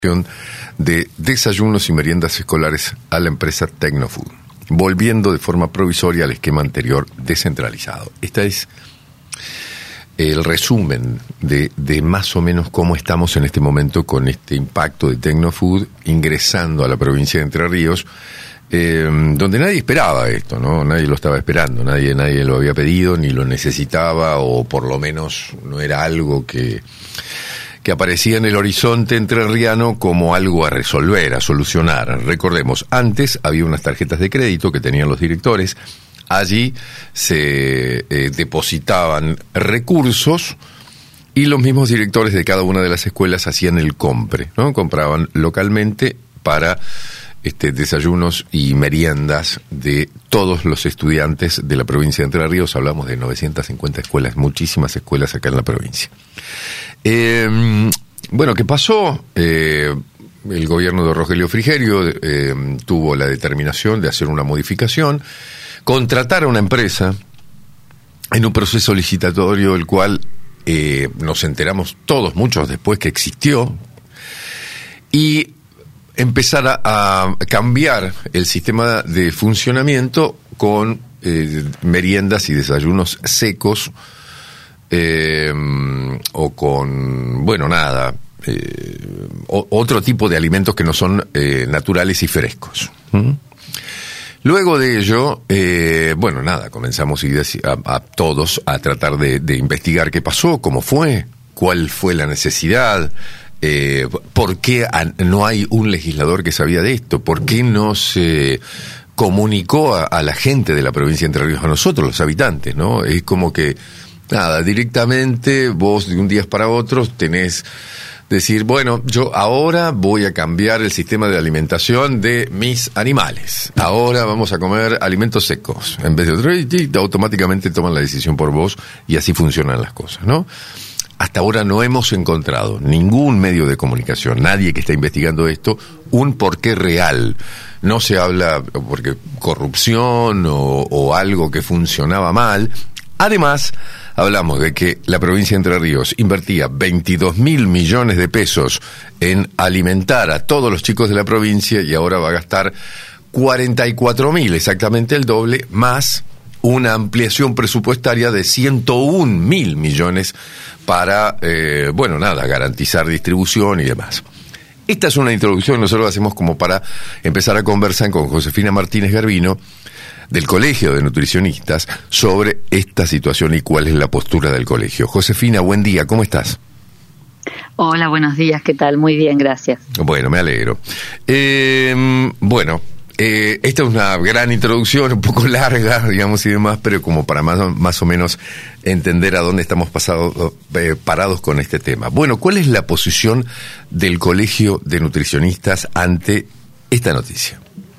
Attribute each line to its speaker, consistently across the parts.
Speaker 1: de desayunos y meriendas escolares a la empresa Tecnofood, volviendo de forma provisoria al esquema anterior descentralizado. Este es el resumen de más o menos cómo estamos en este momento con este impacto de Tecnofood ingresando a la provincia de Entre Ríos, donde nadie esperaba esto, ¿no? Nadie lo estaba esperando, nadie lo había pedido, ni lo necesitaba, o por lo menos no era algo que aparecía en el horizonte entrerriano como algo a resolver, a solucionar. Recordemos, antes había unas tarjetas de crédito que tenían los directores, allí se depositaban recursos y los mismos directores de cada una de las escuelas hacían el compre, ¿no? Compraban localmente para desayunos y meriendas de todos los estudiantes de la provincia de Entre Ríos. Hablamos de 950 escuelas, muchísimas escuelas acá en la provincia. Bueno, ¿qué pasó? El gobierno de Rogelio Frigerio tuvo la determinación de hacer una modificación, contratar a una empresa en un proceso licitatorio, el cual nos enteramos todos, muchos después que existió, y empezar a cambiar el sistema de funcionamiento con meriendas y desayunos secos, o con, otro tipo de alimentos que no son naturales y frescos. Luego de ello, comenzamos a todos a tratar de investigar qué pasó, cómo fue, cuál fue la necesidad, por qué no hay un legislador que sabía de esto, por qué no se comunicó a la gente de la provincia de Entre Ríos, a nosotros los habitantes, ¿no? Es como que directamente vos de un día para otro tenés decir, bueno, yo ahora voy a cambiar el sistema de alimentación de mis animales. Ahora vamos a comer alimentos secos. En vez de otro, automáticamente toman la decisión por vos y así funcionan las cosas, ¿no? Hasta ahora no hemos encontrado ningún medio de comunicación, nadie que está investigando esto, un porqué real. No se habla porque corrupción o algo que funcionaba mal. Además, hablamos de que la provincia de Entre Ríos invertía 22.000 millones de pesos en alimentar a todos los chicos de la provincia y ahora va a gastar 44.000, exactamente el doble, más una ampliación presupuestaria de 101.000 millones para, garantizar distribución y demás. Esta es una introducción, nosotros lo hacemos como para empezar a conversar con Josefina Martínez Garbino, del Colegio de Nutricionistas, sobre esta situación y cuál es la postura del colegio. Josefina, buen día, ¿cómo estás?
Speaker 2: Hola, buenos días, ¿qué tal? Muy bien, gracias.
Speaker 1: Bueno, me alegro. Esta es una gran introducción, un poco larga, digamos, y demás, pero como para más o menos entender a dónde estamos parados con este tema. Bueno, ¿cuál es la posición del Colegio de Nutricionistas ante esta noticia?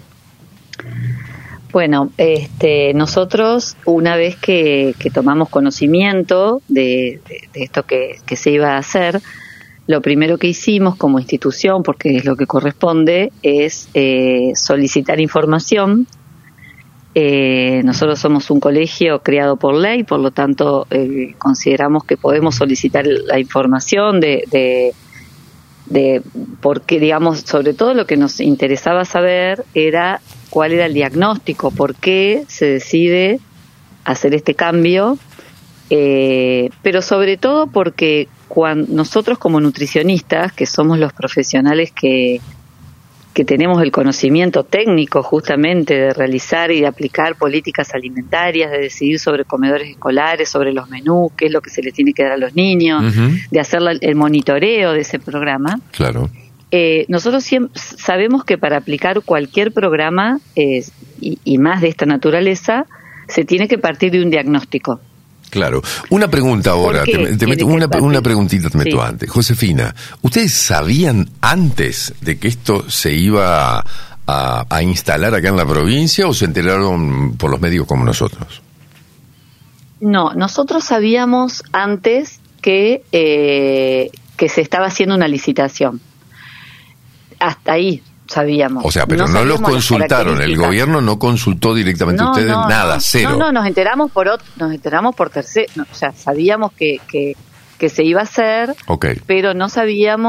Speaker 2: Bueno, nosotros una vez que tomamos conocimiento de esto que se iba a hacer, lo primero que hicimos como institución, porque es lo que corresponde, es solicitar información. Nosotros somos un colegio creado por ley, por lo tanto consideramos que podemos solicitar la información de porque, digamos, sobre todo lo que nos interesaba saber era cuál era el diagnóstico, por qué se decide hacer este cambio, pero sobre todo porque nosotros como nutricionistas, que somos los profesionales que tenemos el conocimiento técnico justamente de realizar y de aplicar políticas alimentarias, de decidir sobre comedores escolares, sobre los menús, qué es lo que se le tiene que dar a los niños, de hacer el monitoreo de ese programa.
Speaker 1: Claro.
Speaker 2: Nosotros sabemos que para aplicar cualquier programa, y más de esta naturaleza, se tiene que partir de un diagnóstico.
Speaker 1: Claro. Una pregunta ahora, te meto una preguntita antes. Josefina, ¿ustedes sabían antes de que esto se iba a instalar acá en la provincia o se enteraron por los medios como nosotros?
Speaker 2: No, nosotros sabíamos antes que se estaba haciendo una licitación. Hasta ahí sabíamos. O sea,
Speaker 1: pero no los consultaron, el gobierno no consultó directamente a ustedes, nada, cero.
Speaker 2: No, nos enteramos por tercero, o sea, sabíamos que se iba a hacer,
Speaker 1: okay,
Speaker 2: pero no sabíamos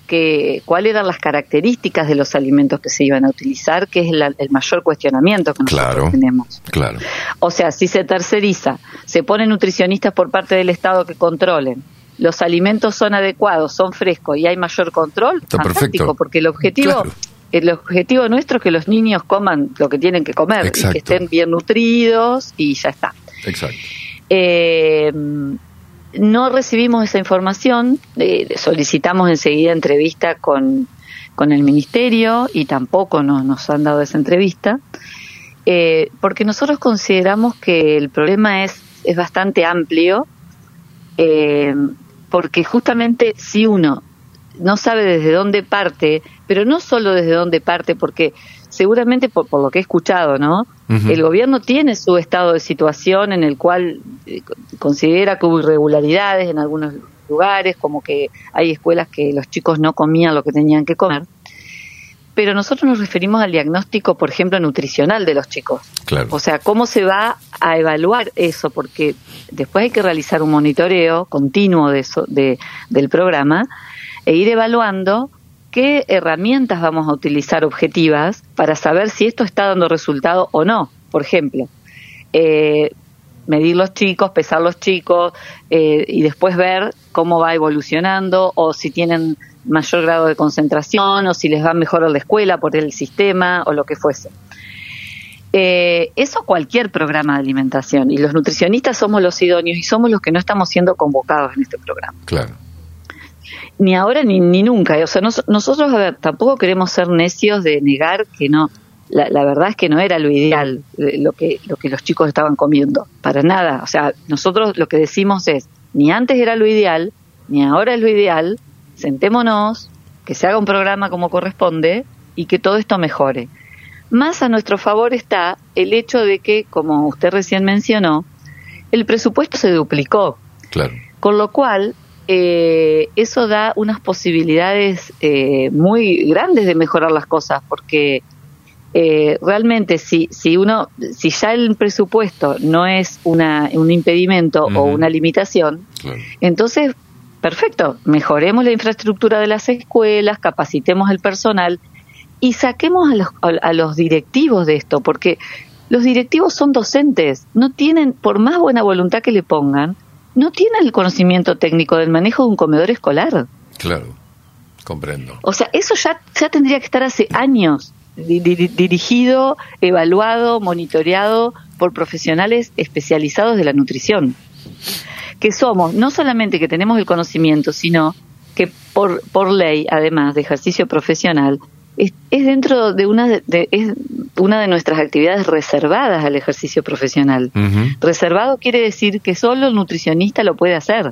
Speaker 2: cuáles eran las características de los alimentos que se iban a utilizar, que es el mayor cuestionamiento que nosotros tenemos.
Speaker 1: Claro.
Speaker 2: O sea, si se terceriza, se ponen nutricionistas por parte del Estado que controlen, los alimentos son adecuados, son frescos y hay mayor control,
Speaker 1: está
Speaker 2: fantástico,
Speaker 1: perfecto.
Speaker 2: Porque el objetivo nuestro es que los niños coman lo que tienen que comer.
Speaker 1: Exacto.
Speaker 2: Y que estén bien nutridos y ya está.
Speaker 1: Exacto.
Speaker 2: No recibimos esa información, solicitamos enseguida entrevista con el Ministerio y tampoco nos han dado esa entrevista, porque nosotros consideramos que el problema es bastante amplio, porque justamente si uno no sabe desde dónde parte, pero no solo desde dónde parte, porque seguramente por lo que he escuchado, ¿no? Uh-huh. El gobierno tiene su estado de situación en el cual considera que hubo irregularidades en algunos lugares, como que hay escuelas que los chicos no comían lo que tenían que comer, pero nosotros nos referimos al diagnóstico, por ejemplo, nutricional de los chicos.
Speaker 1: Claro.
Speaker 2: O sea, ¿cómo se va a evaluar eso? Porque después hay que realizar un monitoreo continuo del programa e ir evaluando qué herramientas vamos a utilizar objetivas para saber si esto está dando resultado o no. Por ejemplo, medir los chicos, pesar los chicos y después ver cómo va evolucionando o si tienen mayor grado de concentración o si les va mejor a la escuela por el sistema o lo que fuese. Eso cualquier programa de alimentación, y los nutricionistas somos los idóneos y somos los que no estamos siendo convocados en este programa.
Speaker 1: Claro.
Speaker 2: Ni ahora ni nunca. O sea, nosotros, a ver, tampoco queremos ser necios de negar que no. La verdad es que no era lo ideal lo que los chicos estaban comiendo, para nada. O sea, nosotros lo que decimos es, ni antes era lo ideal, ni ahora es lo ideal. Sentémonos, que se haga un programa como corresponde y que todo esto mejore. Más a nuestro favor está el hecho de que, como usted recién mencionó, el presupuesto se duplicó.
Speaker 1: Claro. Con
Speaker 2: lo cual, eso da unas posibilidades muy grandes de mejorar las cosas, porque realmente si ya el presupuesto no es un impedimento uh-huh. o una limitación, claro. Entonces perfecto, mejoremos la infraestructura de las escuelas, capacitemos el personal y saquemos a los directivos de esto, porque los directivos son docentes, no tienen, por más buena voluntad que le pongan, no tienen el conocimiento técnico del manejo de un comedor escolar.
Speaker 1: Claro, comprendo.
Speaker 2: O sea, eso ya tendría que estar hace años dirigido, evaluado, monitoreado por profesionales especializados de la nutrición. Que somos, no solamente que tenemos el conocimiento, sino que por ley, además de ejercicio profesional, es dentro de es una de nuestras actividades reservadas al ejercicio profesional. Uh-huh. Reservado quiere decir que solo el nutricionista lo puede hacer.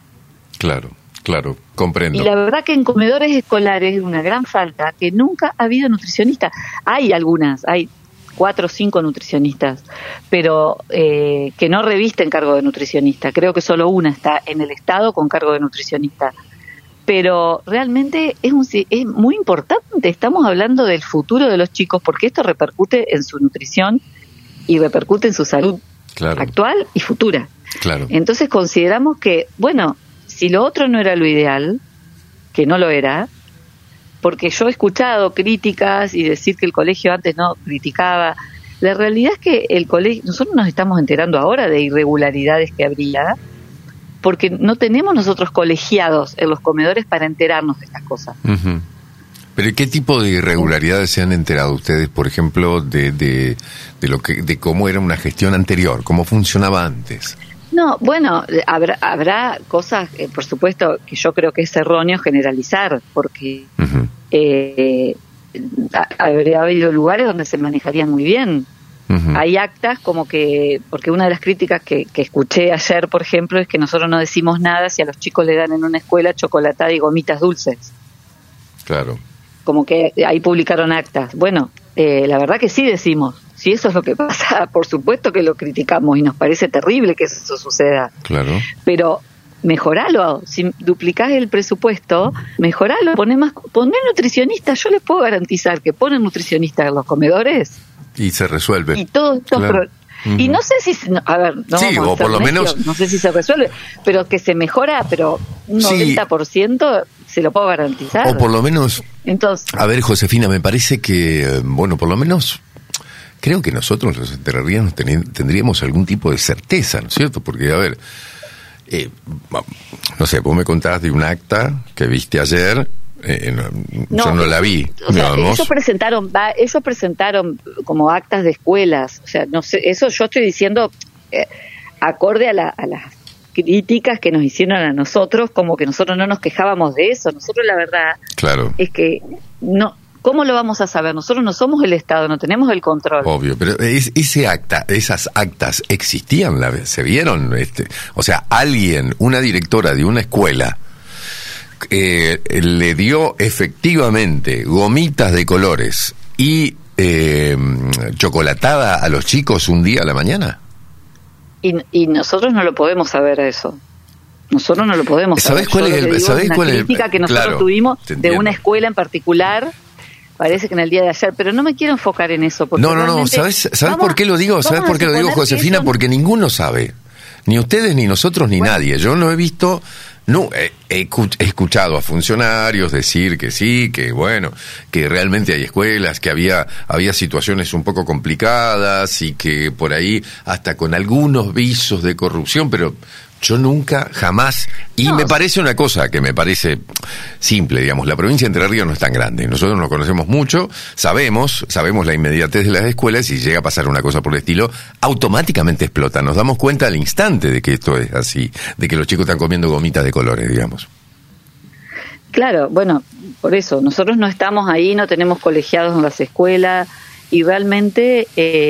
Speaker 1: Claro, comprendo.
Speaker 2: Y la verdad que en comedores escolares es una gran falta que nunca ha habido nutricionista. Hay 4 o 5 nutricionistas, pero que no revisten cargo de nutricionista. Creo que solo una está en el Estado con cargo de nutricionista. Pero realmente es muy importante. Estamos hablando del futuro de los chicos, porque esto repercute en su nutrición y repercute en su salud actual y futura.
Speaker 1: Claro.
Speaker 2: Entonces consideramos que, bueno, si lo otro no era lo ideal, que no lo era, porque yo he escuchado críticas y decir que el colegio antes no criticaba. La realidad es que el colegio, nosotros nos estamos enterando ahora de irregularidades que habría, porque no tenemos nosotros colegiados en los comedores para enterarnos de estas cosas.
Speaker 1: Uh-huh. ¿Pero qué tipo de irregularidades se han enterado ustedes, por ejemplo, de cómo era una gestión anterior, cómo funcionaba antes?
Speaker 2: No, bueno, habrá cosas, por supuesto, que yo creo que es erróneo generalizar, porque uh-huh. Habría habido lugares donde se manejarían muy bien. Uh-huh. Hay actas como que, porque una de las críticas que escuché ayer, por ejemplo, es que nosotros no decimos nada si a los chicos le dan en una escuela chocolatada y gomitas dulces.
Speaker 1: Claro.
Speaker 2: Como que ahí publicaron actas. Bueno, la verdad que sí decimos. Si eso es lo que pasa, por supuesto que lo criticamos y nos parece terrible que eso suceda.
Speaker 1: Claro.
Speaker 2: Pero mejoralo. Si duplicás el presupuesto, mejoralo. Poné nutricionistas. Yo les puedo garantizar que ponen nutricionistas en los comedores
Speaker 1: y se resuelve.
Speaker 2: Y todos estos Y no sé si, a ver, no
Speaker 1: sí,
Speaker 2: vamos a
Speaker 1: o por lo
Speaker 2: necios,
Speaker 1: menos,
Speaker 2: no sé si se resuelve, pero que se mejora, pero un 90% se lo puedo garantizar.
Speaker 1: O por lo menos,
Speaker 2: entonces,
Speaker 1: a ver, Josefina, me parece que, bueno, por lo menos, creo que nosotros los entrerrianos tendríamos algún tipo de certeza, ¿no es cierto? Porque, a ver, no sé, vos me contabas de un acta que viste ayer. Yo no la vi.
Speaker 2: O sea, ellos presentaron como actas de escuelas. O sea, no sé, eso yo estoy diciendo acorde a las críticas que nos hicieron a nosotros, como que nosotros no nos quejábamos de eso. Nosotros la verdad es que no. ¿Cómo lo vamos a saber? Nosotros no somos el Estado, no tenemos el control.
Speaker 1: Obvio, pero esas actas existían, se vieron, o sea, una directora de una escuela le dio efectivamente gomitas de colores y chocolatada a los chicos un día a la mañana.
Speaker 2: Y nosotros no lo podemos saber eso. Nosotros no lo podemos saber. ¿Sabés cuál es la crítica que nosotros tuvimos de una escuela en particular? Parece que en el día de ayer, pero no me quiero enfocar en eso. Porque
Speaker 1: no, ¿sabés por qué lo digo? ¿Sabés por qué lo digo, Josefina? Porque ninguno sabe. Ni ustedes, ni nosotros, ni nadie. Yo no he visto... No, he escuchado a funcionarios decir que sí, que bueno, que realmente hay escuelas, que había situaciones un poco complicadas y que por ahí hasta con algunos visos de corrupción, pero yo nunca, jamás, y me parece una cosa que me parece simple, digamos, la provincia de Entre Ríos no es tan grande, nosotros nos conocemos mucho, sabemos la inmediatez de las escuelas y llega a pasar una cosa por el estilo, automáticamente explota, nos damos cuenta al instante de que esto es así, de que los chicos están comiendo gomitas de colores, digamos.
Speaker 2: Claro, bueno, por eso, nosotros no estamos ahí, no tenemos colegiados en las escuelas y realmente...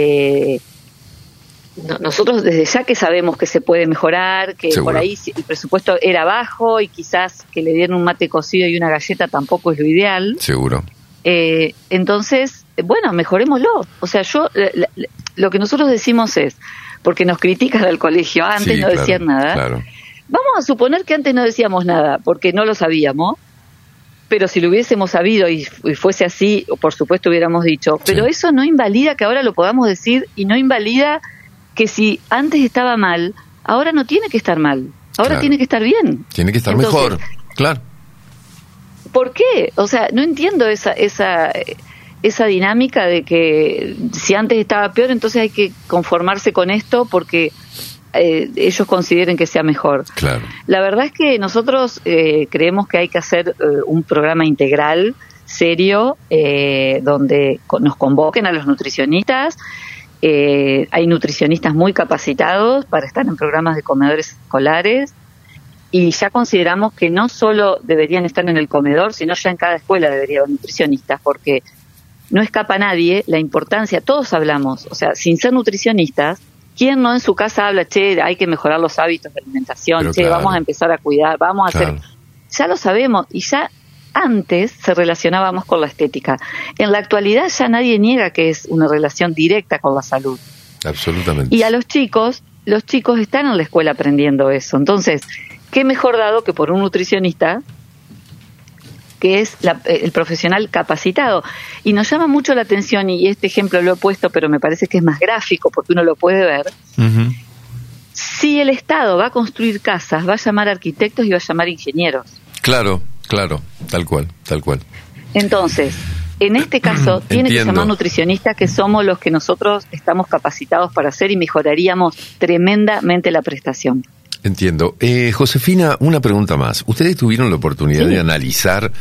Speaker 2: nosotros desde ya que sabemos que se puede mejorar, que
Speaker 1: Seguro.
Speaker 2: Por ahí el presupuesto era bajo y quizás que le dieran un mate cocido y una galleta tampoco es lo ideal.
Speaker 1: Seguro.
Speaker 2: Entonces, bueno, mejorémoslo. O sea, lo que nosotros decimos es, porque nos critican al colegio, antes no decían nada.
Speaker 1: Claro.
Speaker 2: Vamos a suponer que antes no decíamos nada, porque no lo sabíamos. Pero si lo hubiésemos sabido y fuese así, por supuesto hubiéramos dicho. Pero eso no invalida que ahora lo podamos decir y no invalida que si antes estaba mal, ahora no tiene que estar mal, ahora tiene que estar bien.
Speaker 1: Tiene que estar mejor, claro.
Speaker 2: ¿Por qué? O sea, no entiendo esa dinámica de que si antes estaba peor, entonces hay que conformarse con esto porque ellos consideren que sea mejor.
Speaker 1: Claro.
Speaker 2: La verdad es que nosotros creemos que hay que hacer un programa integral, serio, donde nos convoquen a los nutricionistas. Hay nutricionistas muy capacitados para estar en programas de comedores escolares y ya consideramos que no solo deberían estar en el comedor, sino ya en cada escuela debería haber nutricionistas, porque no escapa a nadie la importancia, todos hablamos, o sea, sin ser nutricionistas, ¿quién no en su casa habla, che, hay que mejorar los hábitos de alimentación, pero che, vamos a empezar a cuidar, vamos a hacer... Ya lo sabemos y ya antes se relacionábamos con la estética. En la actualidad ya nadie niega que es una relación directa con la salud.
Speaker 1: Absolutamente.
Speaker 2: Y a los chicos están en la escuela aprendiendo eso. Entonces, ¿qué mejor dado que por un nutricionista que es el profesional capacitado? Y nos llama mucho la atención, y este ejemplo lo he puesto, pero me parece que es más gráfico porque uno lo puede ver.
Speaker 1: Uh-huh.
Speaker 2: Si el Estado va a construir casas, va a llamar arquitectos y va a llamar ingenieros.
Speaker 1: Claro, tal cual.
Speaker 2: Entonces, en este caso, tiene que llamar nutricionistas, que somos los que nosotros estamos capacitados para hacer y mejoraríamos tremendamente la prestación.
Speaker 1: Entiendo. Josefina, una pregunta más. ¿Ustedes tuvieron la oportunidad de analizar,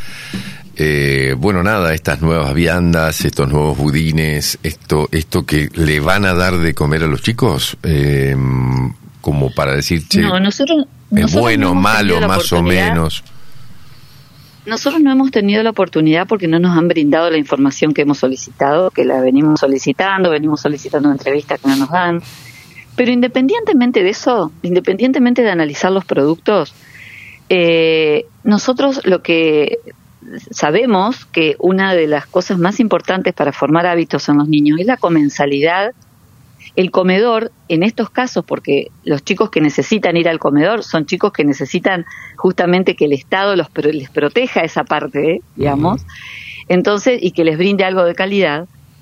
Speaker 1: estas nuevas viandas, estos nuevos budines, esto que le van a dar de comer a los chicos? Como para decir, che,
Speaker 2: no, nosotros
Speaker 1: es bueno, malo, más o menos.
Speaker 2: Nosotros no hemos tenido la oportunidad porque no nos han brindado la información que hemos solicitado, que la venimos solicitando entrevistas que no nos dan. Pero independientemente de eso, independientemente de analizar los productos, nosotros lo que sabemos que una de las cosas más importantes para formar hábitos en los niños es la comensalidad. El comedor, en estos casos, porque los chicos que necesitan ir al comedor son chicos que necesitan justamente que el Estado les proteja esa parte, digamos, entonces, y que les brinde algo de calidad.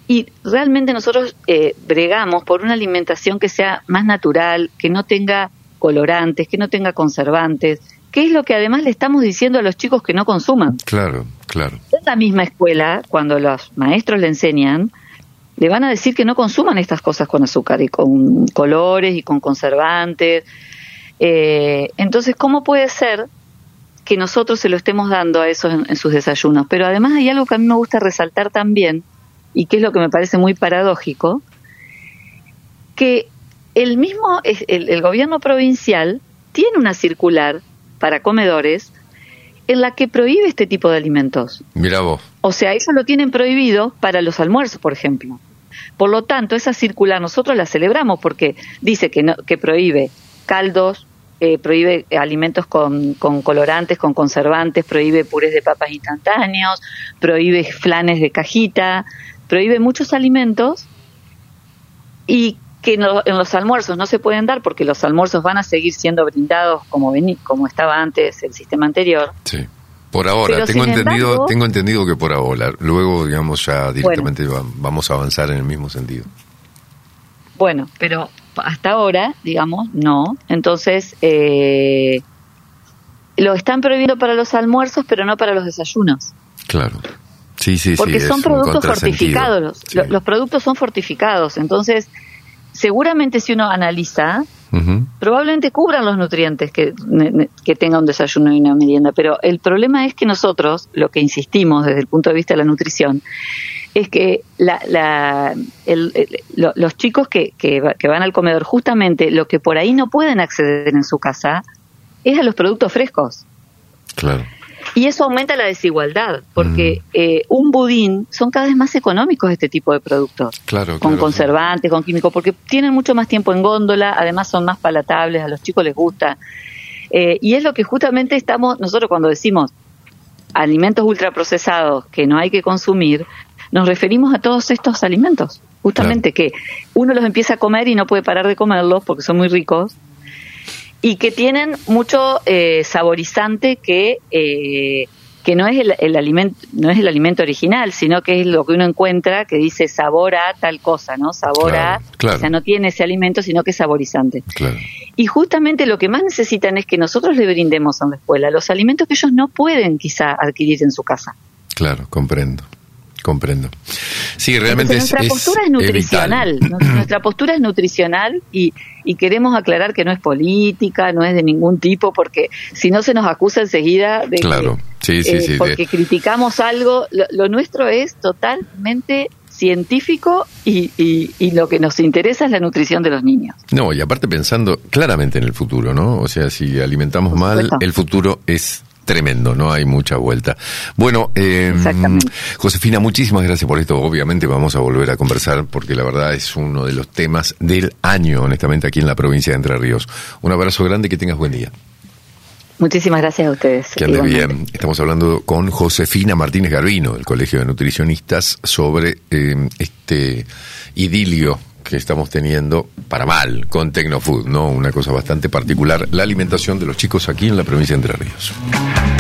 Speaker 2: Y realmente nosotros bregamos por una alimentación que sea más natural, que no tenga colorantes, que no tenga conservantes, que es lo que además le estamos diciendo a los chicos que no consuman.
Speaker 1: Claro.
Speaker 2: En la misma escuela, cuando los maestros le enseñan, le van a decir que no consuman estas cosas con azúcar y con colores y con conservantes. Entonces, ¿cómo puede ser que nosotros se lo estemos dando a esos en sus desayunos? Pero además hay algo que a mí me gusta resaltar también, y que es lo que me parece muy paradójico, que el gobierno provincial tiene una circular para comedores en la que prohíbe este tipo de alimentos.
Speaker 1: Mirá vos.
Speaker 2: O sea, eso lo tienen prohibido para los almuerzos, por ejemplo. Por lo tanto, esa circular nosotros la celebramos porque dice que prohíbe caldos, prohíbe alimentos con colorantes, con conservantes, prohíbe purés de papas instantáneos, prohíbe flanes de cajita, prohíbe muchos alimentos, y que en los almuerzos no se pueden dar porque los almuerzos van a seguir siendo brindados como estaba antes el sistema anterior.
Speaker 1: Sí. Por ahora, tengo entendido que por ahora. Luego, digamos, ya directamente vamos a avanzar en el mismo sentido.
Speaker 2: Bueno, pero hasta ahora, digamos, no. Entonces, lo están prohibiendo para los almuerzos, pero no para los desayunos.
Speaker 1: Claro. Sí.
Speaker 2: Porque son productos fortificados.
Speaker 1: Sí.
Speaker 2: Los productos son fortificados. Entonces, seguramente si uno analiza, probablemente cubran los nutrientes que tenga un desayuno y una merienda. Pero el problema es que nosotros, lo que insistimos desde el punto de vista de la nutrición, es que los chicos que van al comedor, justamente lo que por ahí no pueden acceder en su casa es a los productos frescos.
Speaker 1: Claro.
Speaker 2: Y eso aumenta la desigualdad, porque un budín son cada vez más económicos este tipo de productos.
Speaker 1: Claro,
Speaker 2: con conservantes, con químicos, porque tienen mucho más tiempo en góndola, además son más palatables, a los chicos les gusta. Y es lo que justamente nosotros cuando decimos alimentos ultraprocesados que no hay que consumir, nos referimos a todos estos alimentos, justamente que uno los empieza a comer y no puede parar de comerlos porque son muy ricos, y que tienen mucho saborizante que no es el alimento original, sino que es lo que uno encuentra que dice sabor a tal cosa, ¿no? Sabor a, o sea, no tiene ese alimento, sino que es saborizante. Claro. Y justamente lo que más necesitan es que nosotros le brindemos a la escuela los alimentos que ellos no pueden quizá adquirir en su casa.
Speaker 1: Claro, comprendo. Sí, realmente
Speaker 2: nuestra postura es nutricional. Nuestra postura es nutricional y queremos aclarar que no es política, no es de ningún tipo, porque si no se nos acusa enseguida de que porque criticamos algo. Lo nuestro es totalmente científico y lo que nos interesa es la nutrición de los niños.
Speaker 1: No, y aparte pensando claramente en el futuro, ¿no? O sea, si alimentamos mal, el futuro es tremendo, no hay mucha vuelta. Bueno, Josefina, muchísimas gracias por esto. Obviamente vamos a volver a conversar porque la verdad es uno de los temas del año, honestamente, aquí en la provincia de Entre Ríos. Un abrazo grande y que tengas buen día.
Speaker 2: Muchísimas gracias a ustedes.
Speaker 1: Que andes bien. Estamos hablando con Josefina Martínez Garbino, del Colegio de Nutricionistas, sobre este idilio que estamos teniendo, para mal, con Tecnofood, ¿no? Una cosa bastante particular, la alimentación de los chicos aquí en la provincia de Entre Ríos.